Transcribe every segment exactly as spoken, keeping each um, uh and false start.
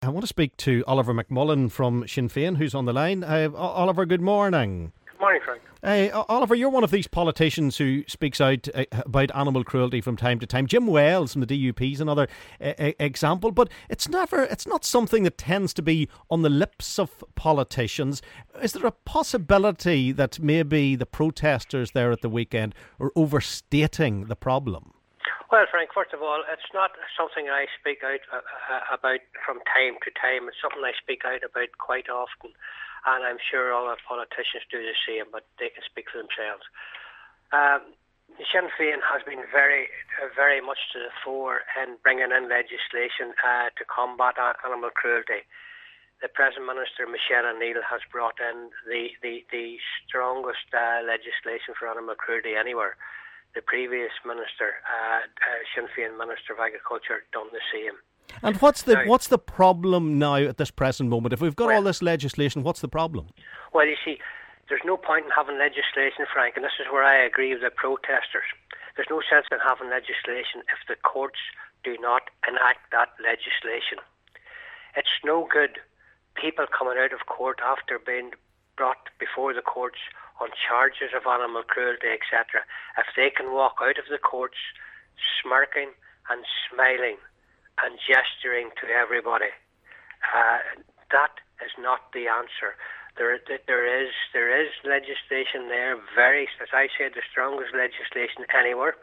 I want to speak to Oliver McMullen from Sinn Féin, who's on the line. Uh, Oliver, good morning. Good morning, Frank. Uh, Oliver, you're one of these politicians who speaks out uh, about animal cruelty from time to time. Jim Wells from the D U P is another uh, example, but it's never, it's not something that tends to be on the lips of politicians. Is there a possibility that maybe the protesters there at the weekend are overstating the problem? Well, Frank, first of all, it's not something I speak out uh, about from time to time. It's something I speak out about quite often, and I'm sure all our politicians do the same, but they can speak for themselves. Um, Sinn Féin has been very, uh, very much to the fore in bringing in legislation uh, to combat animal cruelty. The present Minister, Michelle O'Neill, has brought in the, the, the strongest uh, legislation for animal cruelty anywhere. The previous minister, uh, uh, Sinn Féin Minister of Agriculture, done the same. And what's the now, what's the problem now at this present moment? If we've got well, all this legislation, what's the problem? Well, you see, there's no point in having legislation, Frank, and this is where I agree with the protesters. There's no sense in having legislation if the courts do not enact that legislation. It's no good people coming out of court after being brought before the courts on charges of animal cruelty, et cetera, if they can walk out of the courts smirking and smiling and gesturing to everybody. Uh, that is not the answer. There, there is, there is legislation there, very, as I said, the strongest legislation anywhere,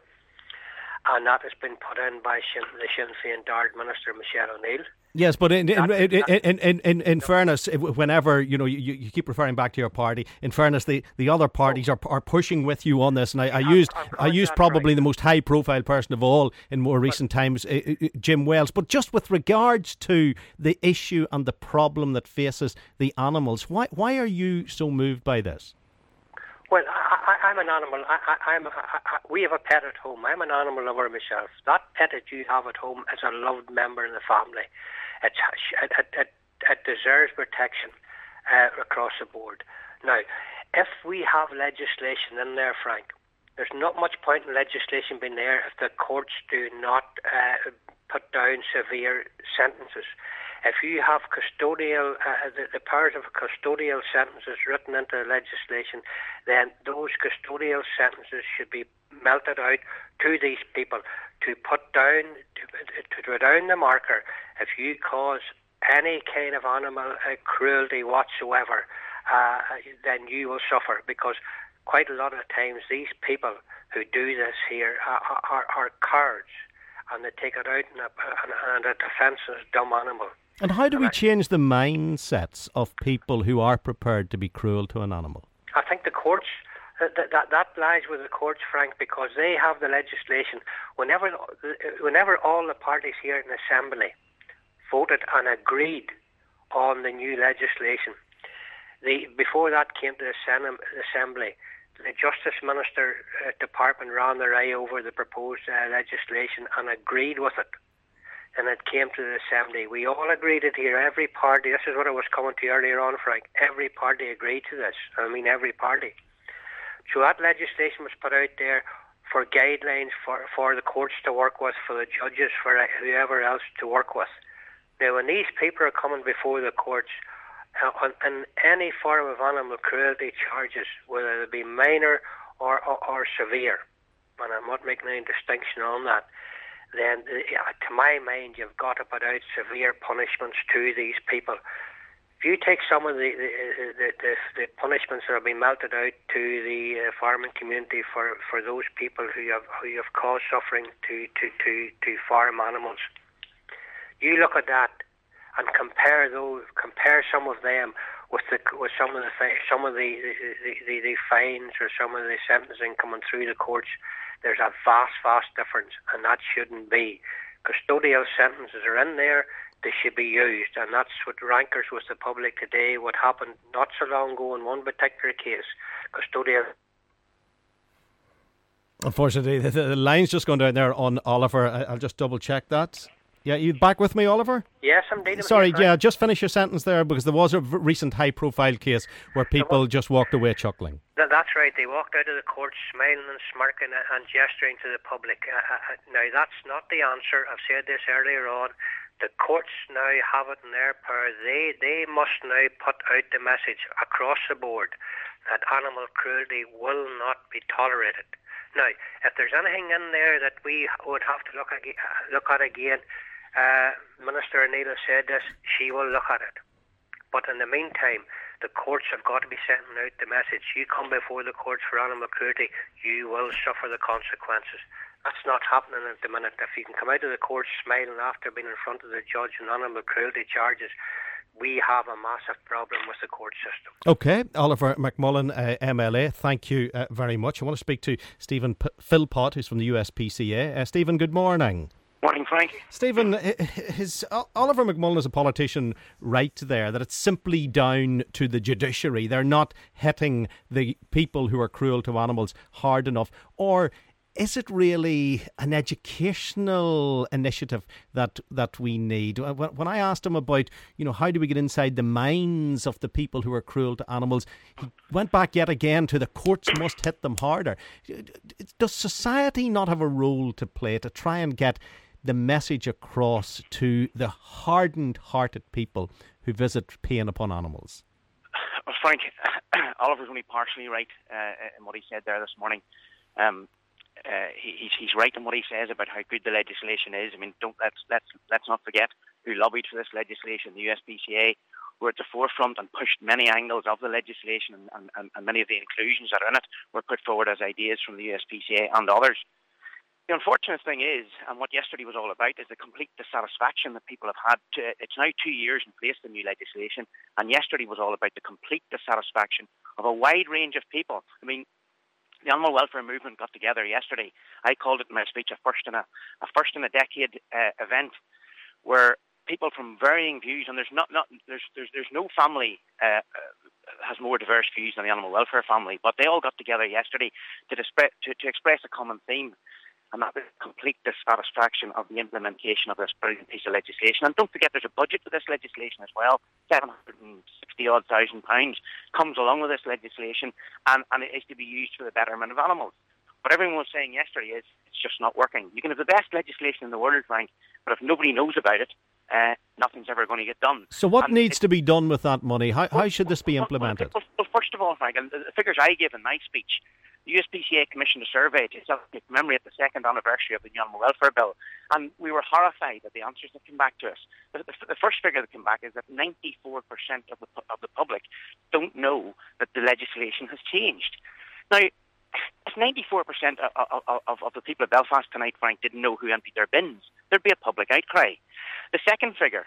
and that has been put in by Sinn, the Sinn Féin Dáil Minister, Michelle O'Neill. Yes, but in in, in, in, in, in, in fairness, whenever you know you, you keep referring back to your party, in fairness, the, the other parties are are pushing with you on this, and I, I used I used probably the most high profile person of all in more recent times, uh, Jim Wells. But just with regards to the issue and the problem that faces the animals, why why are you so moved by this? Well, I, I, I'm an animal. I, I, I'm. I, I, we have a pet at home. I'm an animal lover myself. That pet that you have at home is a loved member in the family. It's, it, it, it, it deserves protection uh, across the board. Now, if we have legislation in there, Frank, there's not much point in legislation being there if the courts do not uh, put down severe sentences. If you have custodial, uh, the, the powers of custodial sentences written into the legislation, then those custodial sentences should be melted out to these people to put down, to, to draw down the marker. If you cause any kind of animal uh, cruelty whatsoever, uh, then you will suffer, because quite a lot of times these people who do this here are, are, are cowards, and they take it out in a, in a defenceless dumb animal. And how do we change the mindsets of people who are prepared to be cruel to an animal? I think the courts, that, that, that lies with the courts, Frank, because they have the legislation. Whenever, whenever all the parties here in the Assembly voted and agreed on the new legislation, the, before that came to the Senate, Assembly, the Justice Minister uh, Department ran their eye over the proposed uh, legislation and agreed with it. And it came to the Assembly. We all agreed it here. Every party, this is what I was coming to earlier on, Frank. Every party agreed to this. I mean, every party. So that legislation was put out there for guidelines for, for the courts to work with, for the judges, for whoever else to work with. Now, when these people are coming before the courts uh, on, on any form of animal cruelty charges, whether it be minor or, or, or severe, and I'm not making any distinction on that, then uh, to my mind you've got to put out severe punishments to these people. If you take some of the the, the, the, the punishments that have been melted out to the uh, farming community for, for those people who have who have caused suffering to, to, to, to farm animals, you look at that and compare those, compare some of them with the with some of the some of the the, the, the fines or some of the sentencing coming through the courts. There's a vast, vast difference, and that shouldn't be. Custodial sentences are in there, they should be used, and that's what rankers with the public today. What happened not so long ago in one particular case, custodial. Unfortunately, the, the line's just gone down there on Oliver. I, I'll just double check that. Yeah, you back with me, Oliver? Yes, I'm dealing Sorry, with you, yeah, just finish your sentence there, because there was a v- recent high-profile case where people just walked away chuckling. That, that's right. They walked out of the court smiling and smirking and gesturing to the public. Uh, uh, now, that's not the answer. I've said this earlier on. The courts now have it in their power. They, they must now put out the message across the board that animal cruelty will not be tolerated. Now, if there's anything in there that we would have to look at, look at again, uh, Minister O'Neill said this, she will look at it. But in the meantime, the courts have got to be sending out the message. You come before the courts for animal cruelty, you will suffer the consequences. That's not happening at the minute. If you can come out of the courts smiling after being in front of the judge on animal cruelty charges, we have a massive problem with the court system. OK, Oliver McMullen, uh, M L A, thank you uh, very much. I want to speak to Stephen P- Philpott, who's from the U S P C A. Uh, Stephen, good morning. Morning, Frank. Stephen, is Oliver McMullen as a politician right there that it's simply down to the judiciary? They're not hitting the people who are cruel to animals hard enough? Or is it really an educational initiative that that we need? When I asked him about, you know, how do we get inside the minds of the people who are cruel to animals, he went back yet again to the courts must hit them harder. Does society not have a role to play to try and get the message across to the hardened-hearted people who visit pain upon animals? Well, Frank, Oliver's only partially right uh, in what he said there this morning. Um, uh, he, he's, he's right in what he says about how good the legislation is. I mean, don't let's let's let's not forget who lobbied for this legislation. The U S P C A were at the forefront and pushed many angles of the legislation, and, and, and many of the inclusions that are in it were put forward as ideas from the U S P C A and others. The unfortunate thing is, and what yesterday was all about, is the complete dissatisfaction that people have had. To, it's now two years in place, the new legislation, and yesterday was all about the complete dissatisfaction of a wide range of people. I mean, the animal welfare movement got together yesterday. I called it in my speech a first in a, a first in a decade uh, event, where people from varying views, and there's not, not there's there's there's no family uh, has more diverse views than the animal welfare family, but they all got together yesterday to disp- to, to express a common theme. And that is complete dissatisfaction of the implementation of this brilliant piece of legislation. And don't forget, there's a budget for this legislation as well. seven hundred sixty odd thousand pounds comes along with this legislation, and, and it is to be used for the betterment of animals. What everyone was saying yesterday is it's just not working. You can have the best legislation in the world, Frank, but if nobody knows about it, uh, nothing's ever going to get done. So what and needs it, to be done with that money? How, how should this be implemented? Well, well, first of all, Frank, and the figures I gave in my speech, the U S P C A commissioned a survey to commemorate the second anniversary of the Animal Welfare Bill, and we were horrified at the answers that came back to us. The, the, the first figure that came back is that ninety-four percent of the, of the public don't know that the legislation has changed. Now, if ninety-four percent of, of, of, of the people of Belfast tonight, Frank, didn't know who emptied their bins, there'd be a public outcry. The second figure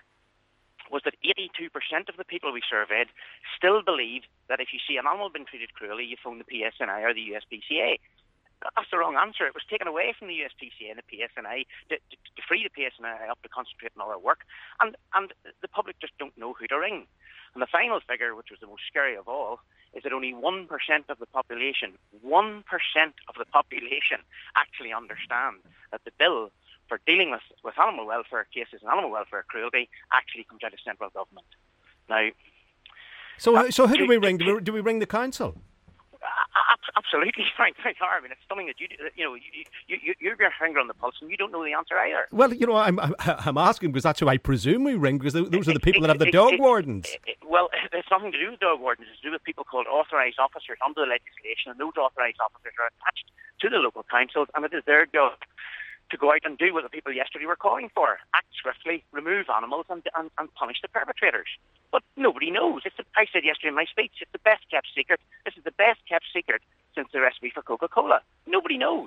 was that eighty-two percent of the people we surveyed still believe that if you see an animal being treated cruelly, you phone the P S N I or the U S P C A. That's the wrong answer. It was taken away from the U S P C A and the P S N I to, to, to free the P S N I up to concentrate on other work. And, and the public just don't know who to ring. And the final figure, which was the most scary of all, is that only one percent of the population, one percent of the population actually understand that the bill for dealing with, with animal welfare cases and animal welfare cruelty actually comes out of central government. Now, so uh, so who do we to, ring? Do we, do we ring the council? Absolutely, Frank. I mean, it's something that you you know you you you you have your finger on the pulse and you don't know the answer either. Well, you know, I'm I'm asking because that's who I presume we ring, because those are the people that have the dog wardens. Well, it's nothing to do with dog wardens. It's to do with people called authorised officers under the legislation, and those authorised officers are attached to the local councils, and it is their job to go out and do what the people yesterday were calling for: act swiftly, remove animals, and and, and punish the perpetrators. But nobody knows. It's the, I said yesterday in my speech, it's the best kept secret. This is the best kept secret since the recipe for Coca-Cola. Nobody knows.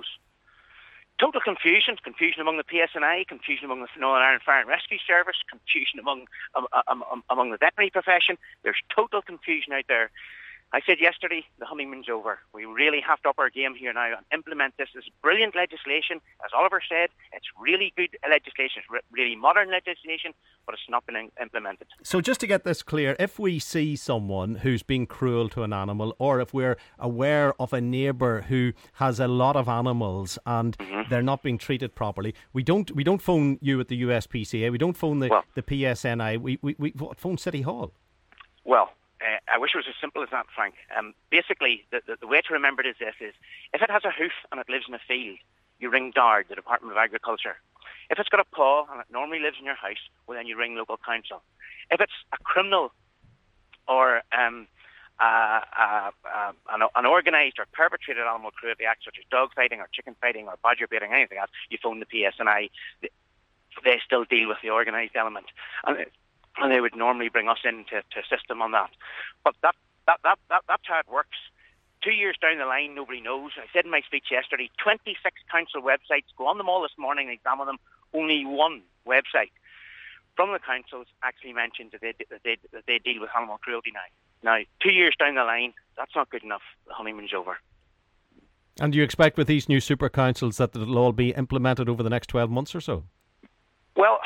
Total confusion, confusion among the P S N I, confusion among the Northern Ireland Fire and Rescue Service, confusion among um, um, um, among the veterinary profession. There's total confusion out there. I said yesterday, the honeymoon's over. We really have to up our game here now and implement this. This is brilliant legislation. As Oliver said, it's really good legislation. It's re- really modern legislation, but it's not been in- implemented. So just to get this clear, if we see someone who's being cruel to an animal, or if we're aware of a neighbour who has a lot of animals and mm-hmm. they're not being treated properly, we don't we don't phone you at the U S P C A, we don't phone the, well, the P S N I, we, we, we phone City Hall. Well, Uh, I wish it was as simple as that, Frank. Um, basically, the, the, the way to remember it is this: is if it has a hoof and it lives in a field, you ring D A R D, the Department of Agriculture. If it's got a paw and it normally lives in your house, well, then you ring local council. If it's a criminal or um, uh, uh, uh, an, an organised or perpetrated animal cruelty act, such as dog fighting or chicken fighting or badger baiting, anything else, you phone the P S N I. They, they still deal with the organised element. And, and they would normally bring us in to, to assist them on that. But that, that, that, that that's how it works. Two years down the line, nobody knows. I said in my speech yesterday, twenty-six council websites, go on them all this morning and examine them. Only one website from the councils actually mentioned that they, that they, that they deal with animal cruelty now. Now, two years down the line, that's not good enough. The honeymoon's over. And do you expect with these new super councils that it'll all be implemented over the next twelve months or so? Well,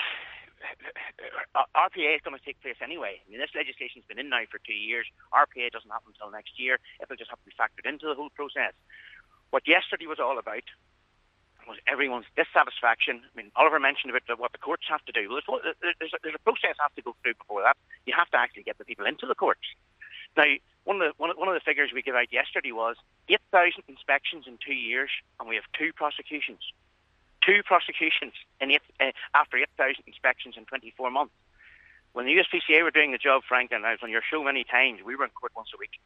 R P A is going to take place anyway. I mean, this legislation's been in now for two years. R P A doesn't happen until next year. It'll just have to be factored into the whole process. What yesterday was all about was everyone's dissatisfaction. I mean, Oliver mentioned about what the courts have to do. Well, there's a, there's a process has to go through before that. You have to actually get the people into the courts. Now, one of the one of, one of the figures we gave out yesterday was eight thousand inspections in two years, and we have two prosecutions. Two prosecutions in eight, uh, after eight thousand inspections in twenty-four months. When the U S P C A were doing the job, Frank, and I was on your show many times, we were in court once a week.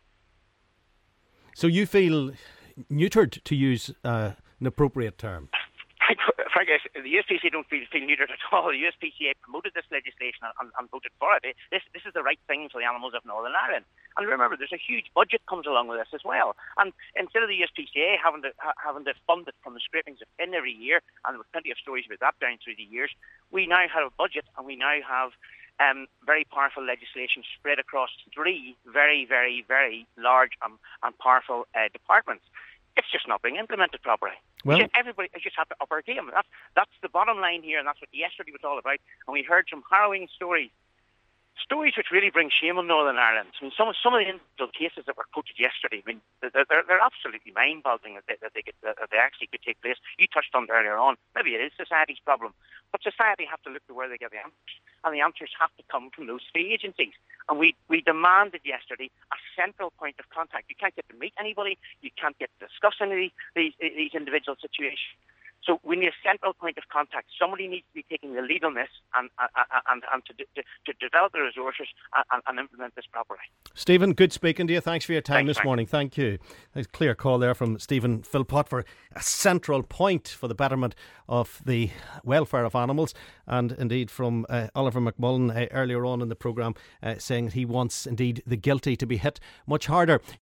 So you feel neutered, to use uh, an appropriate term? Frank, the U S P C A don't feel, feel neutered at all. The U S P C A promoted this legislation and, and voted for it. This, this is the right thing for the animals of Northern Ireland. And remember, there's a huge budget comes along with this as well. And instead of the U S P C A having to ha, having to fund it from the scrapings of tin every year, and there were plenty of stories about that down through the years, we now have a budget and we now have um, very powerful legislation spread across three very, very, very large um, and powerful uh, departments. It's just not being implemented properly. Well, just, everybody just have to up our game. That's, that's the bottom line here, and that's what yesterday was all about. And we heard some harrowing stories. Stories which really bring shame on Northern Ireland. I mean, some of some of the individual cases that were quoted yesterday, I mean, they're, they're, they're absolutely mind-boggling that they, that, they could, that they actually could take place. You touched on it earlier on. Maybe it is society's problem. But society have to look to where they get the answers. And the answers have to come from those three agencies. And we, we demanded yesterday a central point of contact. You can't get to meet anybody. You can't get to discuss any of these, these individual situations. So we need a central point of contact. Somebody needs to be taking the lead on this and and, and to, to to develop the resources and, and implement this properly. Stephen, good speaking to you. Thanks for your time Thanks, this Frank. morning. Thank you. A clear call there from Stephen Philpott for a central point for the betterment of the welfare of animals, and indeed from uh, Oliver McMullen uh, earlier on in the programme uh, saying he wants indeed the guilty to be hit much harder.